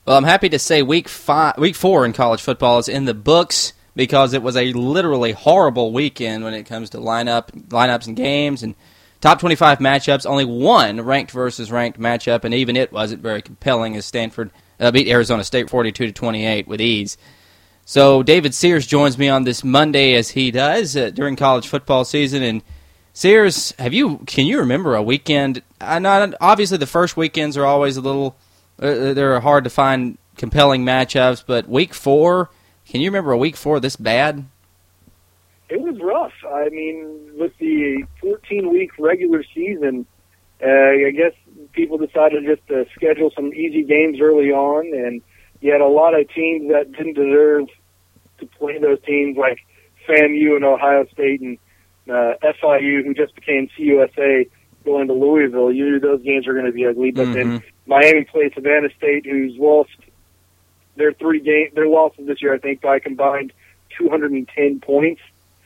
Well, I'm happy to say week 4 in college football is in the books because it was a literally horrible weekend when it comes to lineups and games and top 25 matchups. Only one ranked versus ranked matchup, and even it wasn't very compelling as Stanford beat Arizona State 42-28 with ease. So David Sears joins me on this Monday as he does during college football season. And Sears, can you remember a weekend? Obviously, the first weekends are always a little. They're hard to find compelling matchups, but week 4, can you remember a week 4 this bad? It was rough. I mean, with the 14-week regular season, I guess people decided just to schedule some easy games early on, and you had a lot of teams that didn't deserve to play those teams like FAMU and Ohio State and FIU, who just became CUSA, going to Louisville. You knew those games were going to be ugly, but then Miami played Savannah State, who's lost their losses this year, I think, by combined 210 points.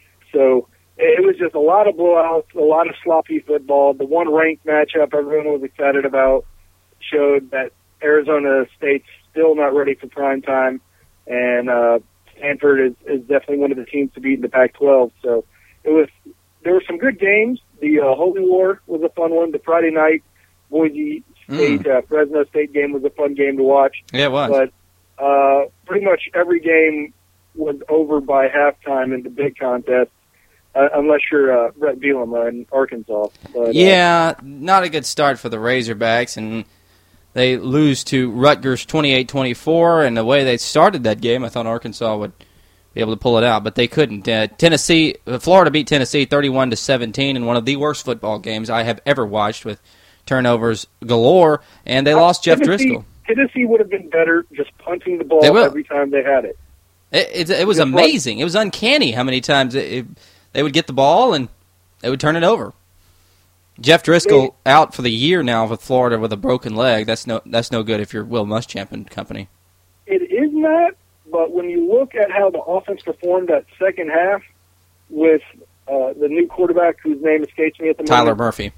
So it was just a lot of blowouts, a lot of sloppy football. The one ranked matchup everyone was excited about showed that Arizona State's still not ready for prime time, and Stanford is definitely one of the teams to beat in the Pac-12. So there were some good games. The Holy War was a fun one. The Friday night Boise State Fresno State game was a fun game to watch. Yeah, it was. But pretty much every game was over by halftime in the big contest, unless you're Brett Bielema in Arkansas. But, not a good start for the Razorbacks, and they lose to Rutgers 28-24. And the way they started that game, I thought Arkansas would be able to pull it out, but they couldn't. Florida beat Tennessee 31-17 in one of the worst football games I have ever watched, with turnovers galore, and they lost Jeff Driscoll. Tennessee would have been better just punting the ball every time they had it. It was amazing. It was uncanny how many times they would get the ball and they would turn it over. Jeff Driscoll out for the year now with Florida with a broken leg. That's no good if you're Will Muschamp and company. It is not. But when you look at how the offense performed that second half with the new quarterback whose name escapes me at the moment. Tyler Murphy.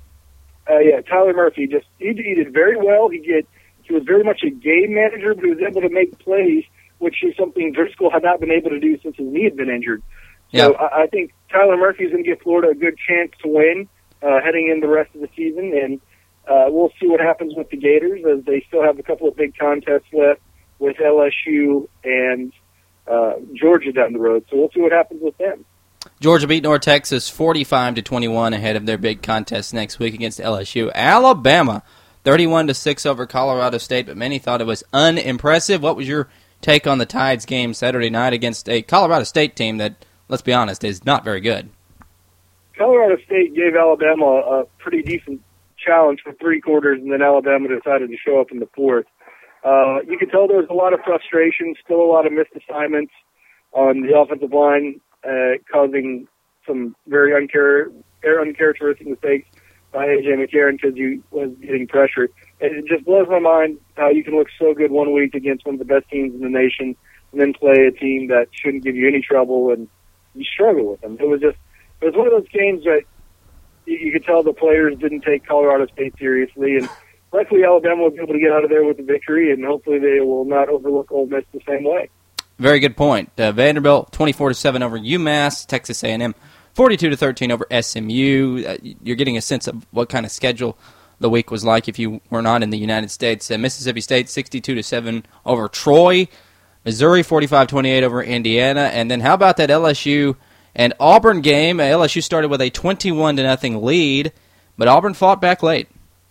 Tyler Murphy. He did very well. He was very much a game manager, but he was able to make plays, which is something Driscoll had not been able to do since his knee had been injured. So I think Tyler Murphy is going to give Florida a good chance to win heading in the rest of the season, and we'll see what happens with the Gators as they still have a couple of big contests left with LSU and Georgia down the road. So we'll see what happens with them. Georgia beat North Texas 45-21 ahead of their big contest next week against LSU. Alabama 31-6 over Colorado State, but many thought it was unimpressive. What was your take on the Tides game Saturday night against a Colorado State team that, let's be honest, is not very good? Colorado State gave Alabama a pretty decent challenge for 3 quarters, and then Alabama decided to show up in the fourth. You could tell there was a lot of frustration, still a lot of missed assignments on the offensive line, causing some very uncharacteristic mistakes by A.J. McCarron because he was getting pressure. It just blows my mind how you can look so good one week against one of the best teams in the nation and then play a team that shouldn't give you any trouble and you struggle with them. It was one of those games that you could tell the players didn't take Colorado State seriously, and luckily Alabama will be able to get out of there with a victory, and hopefully they will not overlook Ole Miss the same way. Very good point. Vanderbilt 24-7 over UMass, Texas A&M 42-13 over SMU. You're getting a sense of what kind of schedule the week was like if you were not in the United States. Mississippi State 62-7 over Troy, Missouri 45-28 over Indiana, and then how about that LSU and Auburn game? LSU started with a 21-0 lead, but Auburn fought back late.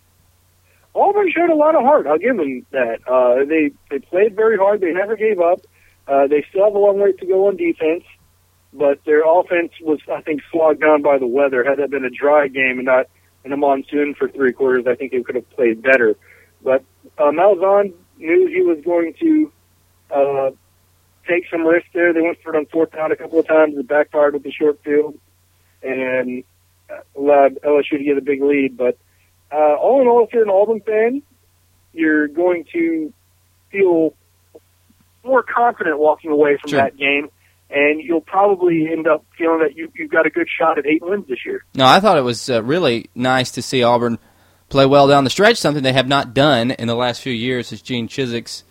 Auburn showed a lot of heart. I'll give them that. They played very hard. They never gave up. They still have a long way to go on defense, but their offense was, I think, slogged down by the weather. Had that been a dry game and not in a monsoon for 3 quarters, I think they could have played better. But Malzahn knew he was going to take some risks there. They went for it on 4th down a couple of times. It backfired with the short field and allowed LSU to get a big lead. But all in all, if you're an Auburn fan, you're going to feel more confident walking away from that game, and you'll probably end up feeling that you've got a good shot at 8 wins this year. No, I thought it was really nice to see Auburn play well down the stretch, something they have not done in the last few years as Gene Chiswick's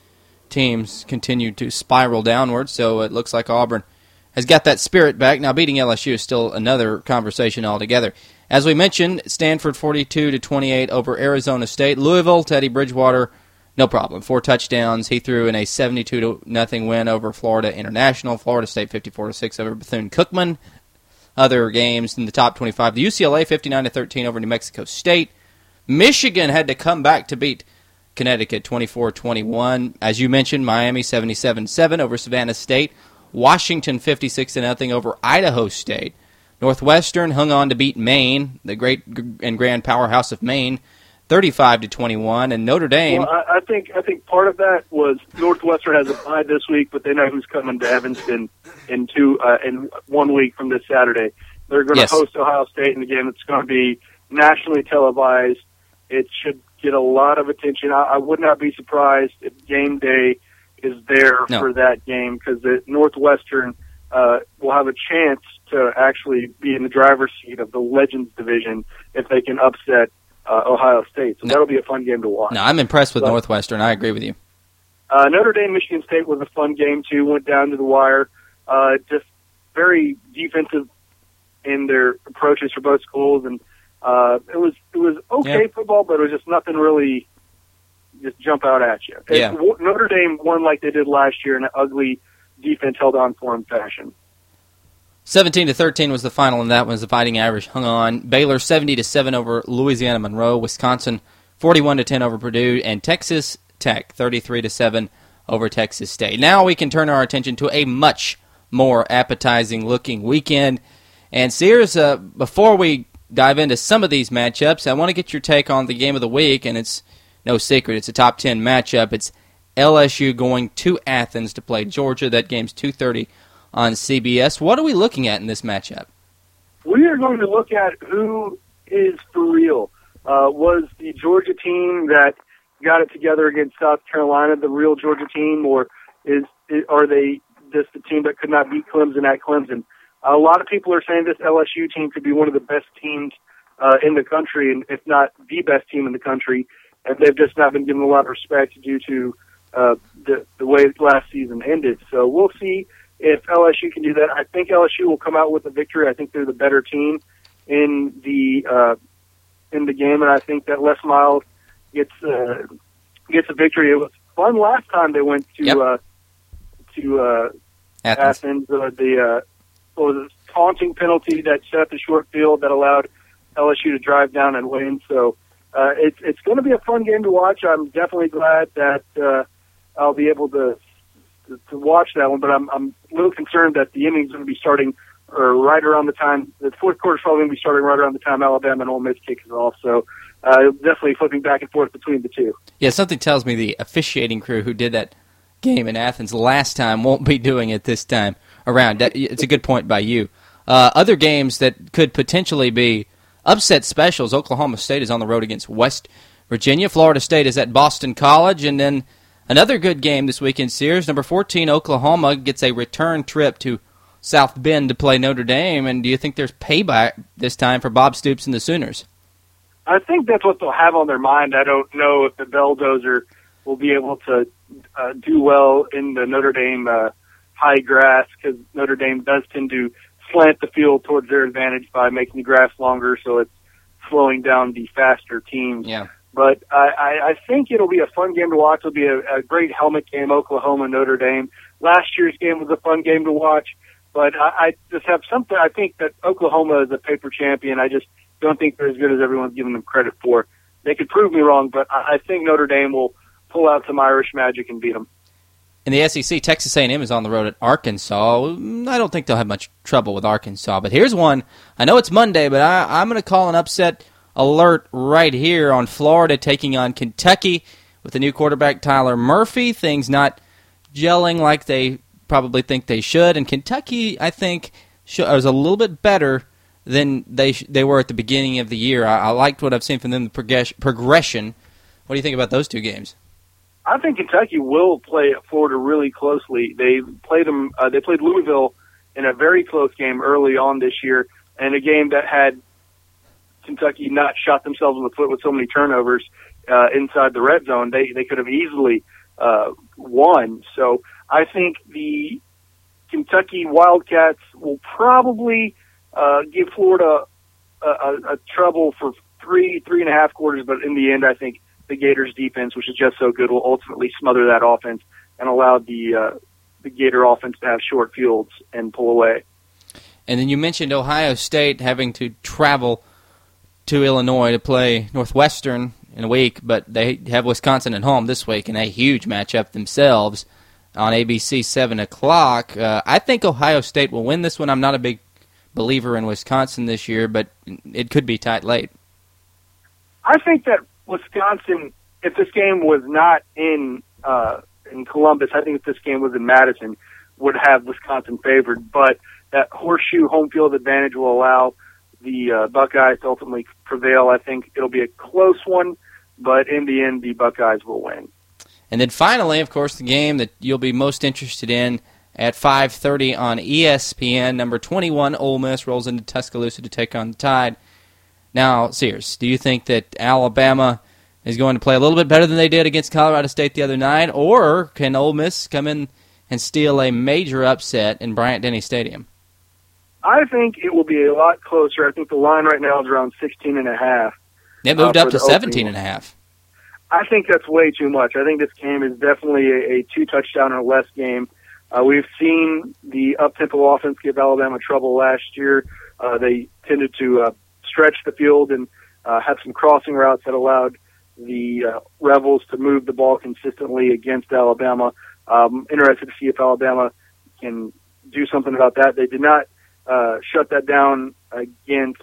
teams continue to spiral downward, so it looks like Auburn has got that spirit back. Now, beating LSU is still another conversation altogether. As we mentioned, Stanford 42-28 over Arizona State. Louisville, Teddy Bridgewater, no problem. 4 touchdowns. He threw in a 72-0 win over Florida International. Florida State 54-6 over Bethune-Cookman. Other games in the top 25. The UCLA 59-13 over New Mexico State. Michigan had to come back to beat Connecticut 24-21. As you mentioned, Miami 77-7 over Savannah State. Washington 56-0 over Idaho State. Northwestern hung on to beat Maine, the great and grand powerhouse of Maine, 35-21. And Notre Dame. Well, I think part of that was Northwestern has a bye this week, but they know who's coming to Evanston in 1 week from this Saturday. They're going to host Ohio State in the game. It's going to be nationally televised. It should get a lot of attention. I would not be surprised if game day is there for that game, because the Northwestern will have a chance to actually be in the driver's seat of the Legends division if they can upset Ohio State. So that'll be a fun game to watch. No, I'm impressed with Northwestern. I agree with you. Notre Dame, Michigan State was a fun game, too. Went down to the wire. Just very defensive in their approaches for both schools. And it was okay football, but it was just nothing really just jump out at you. Yeah. Notre Dame won like they did last year in an ugly defense held on for them fashion. 17-13 was the final, and that was the Fighting Irish hung on. Baylor 70-7 over Louisiana Monroe. Wisconsin 41-10 over Purdue, and Texas Tech 33-7 over Texas State. Now we can turn our attention to a much more appetizing-looking weekend. And Sears, before we dive into some of these matchups, I want to get your take on the game of the week, and it's no secret, it's a top 10 matchup. It's LSU going to Athens to play Georgia. That game's 2:30 on CBS. What are we looking at in this matchup? We are going to look at who is for real. Was the Georgia team that got it together against South Carolina the real Georgia team, or are they just the team that could not beat Clemson at Clemson? A lot of people are saying this LSU team could be one of the best teams in the country, and if not the best team in the country, and they've just not been given a lot of respect due to the way last season ended. So we'll see if LSU can do that. I think LSU will come out with a victory. I think they're the better team in the game, and I think that Les Miles gets a victory. It was fun last time they went to Athens. What was a taunting penalty that set up the short field that allowed LSU to drive down and win. So it's going to be a fun game to watch. I'm definitely glad that I'll be able to watch that one, but I'm a little concerned that the innings are going to be starting right around the time. The fourth quarter is probably going to be starting right around the time Alabama and Ole Miss kicks it off. So definitely flipping back and forth between the two. Yeah, something tells me the officiating crew who did that game in Athens last time won't be doing it this time around. It's a good point by you. Other games that could potentially be upset specials. Oklahoma State is on the road against West Virginia. Florida State is at Boston College. And then another good game this weekend, Sears. Number 14, Oklahoma, gets a return trip to South Bend to play Notre Dame. And do you think there's payback this time for Bob Stoops and the Sooners? I think that's what they'll have on their mind. I don't know if the Belldozer will be able to do well in the Notre Dame high grass, because Notre Dame does tend to slant the field towards their advantage by making the grass longer, so it's slowing down the faster teams. Yeah. But I think it'll be a fun game to watch. It'll be a great helmet game, Oklahoma, Notre Dame. Last year's game was a fun game to watch, but I just have something. I think that Oklahoma is a paper champion. I just don't think they're as good as everyone's giving them credit for. They could prove me wrong, but I think Notre Dame will pull out some Irish magic and beat them. In the SEC, Texas A&M is on the road at Arkansas. I don't think they'll have much trouble with Arkansas. But here's one. I know it's Monday, but I'm going to call an upset alert right here on Florida taking on Kentucky with the new quarterback Tyler Murphy. Things not gelling like they probably think they should. And Kentucky, I think, is a little bit better than they were at the beginning of the year. I liked what I've seen from them, the progression. What do you think about those two games? I think Kentucky will play Florida really closely. They played them. They played Louisville in a very close game early on this year, and a game that had Kentucky not shot themselves in the foot with so many turnovers inside the red zone. They could have easily won. So I think the Kentucky Wildcats will probably give Florida a trouble for 3.5 quarters, but in the end, I think the Gators' defense, which is just so good, will ultimately smother that offense and allow the Gator offense to have short fields and pull away. And then you mentioned Ohio State having to travel to Illinois to play Northwestern in a week, but they have Wisconsin at home this week in a huge matchup themselves on ABC 7 o'clock. I think Ohio State will win this one. I'm not a big believer in Wisconsin this year, but it could be tight late. I think that Wisconsin, if this game was not in Columbus, I think if this game was in Madison, would have Wisconsin favored. But that horseshoe home field advantage will allow the Buckeyes to ultimately prevail. I think it'll be a close one, but in the end, the Buckeyes will win. And then finally, of course, the game that you'll be most interested in at 5:30 on ESPN. Number 21, Ole Miss, rolls into Tuscaloosa to take on the Tide. Now, Sears, do you think that Alabama is going to play a little bit better than they did against Colorado State the other night, or can Ole Miss come in and steal a major upset in Bryant-Denny Stadium? I think it will be a lot closer. I think the line right now is around 16.5. It moved up to 17.5. I think that's way too much. I think this game is definitely a 2-touchdown or less game. We've seen the up-tempo offense give Alabama trouble last year. They tended to stretch the field and have some crossing routes that allowed the Rebels to move the ball consistently against Alabama. Interested to see if Alabama can do something about that. They did not shut that down against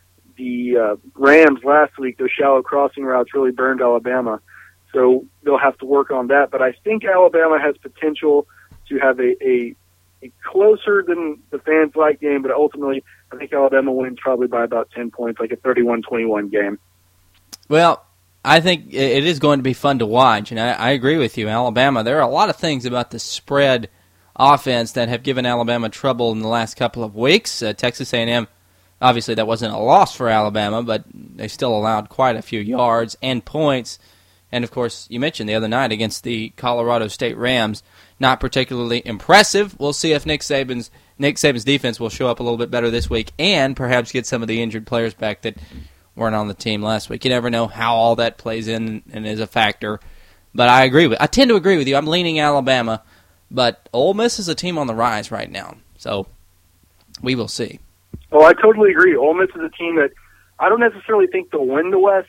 the Rams last week. Those shallow crossing routes really burned Alabama. So they'll have to work on that. But I think Alabama has potential to have a closer than the fans like game, but ultimately I think Alabama wins probably by about 10 points, like a 31-21 game. Well, I think it is going to be fun to watch, and I agree with you, Alabama. There are a lot of things about the spread offense that have given Alabama trouble in the last couple of weeks. Texas A&M, obviously that wasn't a loss for Alabama, but they still allowed quite a few yards and points. And, of course, you mentioned the other night against the Colorado State Rams, not particularly impressive. We'll see if Nick Saban's defense will show up a little bit better this week and perhaps get some of the injured players back that weren't on the team last week. You never know how all that plays in and is a factor. But I tend to agree with you. I'm leaning Alabama, but Ole Miss is a team on the rise right now. So we will see. Oh, I totally agree. Ole Miss is a team that I don't necessarily think they'll win the West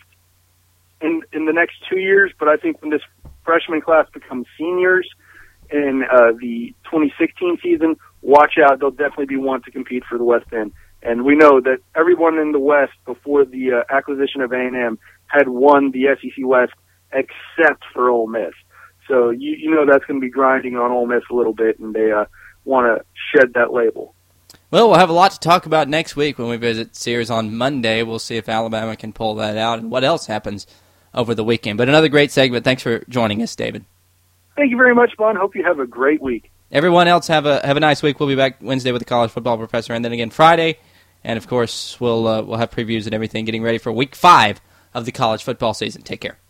in the next 2 years, but I think when this freshman class becomes seniors in the 2016 season, watch out. They'll definitely be one to compete for the West End. And we know that everyone in the West before the acquisition of A&M had won the SEC West except for Ole Miss. So you know that's going to be grinding on Ole Miss a little bit, and they want to shed that label. Well, we'll have a lot to talk about next week when we visit Sears on Monday. We'll see if Alabama can pull that out and what else happens over the weekend. But another great segment. Thanks for joining us, David. Thank you very much, Vaughn. Hope you have a great week. Everyone else have a nice week. We'll be back Wednesday with the College Football Professor, and then again Friday. And, of course, we'll have previews and everything getting ready for Week 5 of the college football season. Take care.